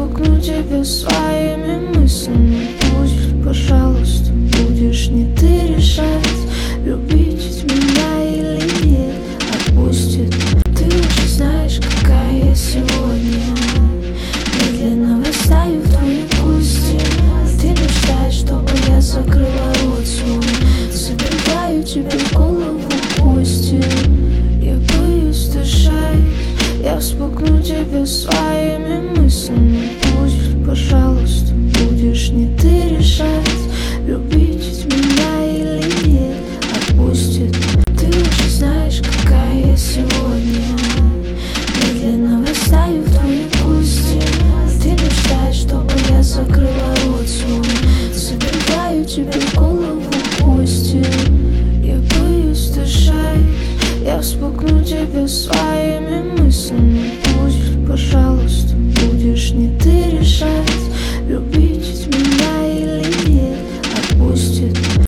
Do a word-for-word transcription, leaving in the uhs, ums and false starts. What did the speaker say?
вспугну тебя своими мыслями. Пусть, пожалуйста, будешь не ты решать, любить меня или нет. Отпустит, ты уже знаешь, какая я сегодня. Медленно врастаю в твои кости. Ты мечтаешь, чтобы я закрыла рот свой. Забиваю тебе голову кости. Я боюсь дышать. Я вспугну тебя своими мыслями. Пусть, пожалуйста, будешь не ты решать, любить меня или нет. Отпустит, ты уже знаешь, какая я сегодня. Медленно врастаю в твои кости. Ты мечтаешь, чтобы я закрыла рот свой. Забиваю тебе голову кости. Я боюсь дышать. Я вспугну тебя своими мыслями. Пусть, пожалуйста,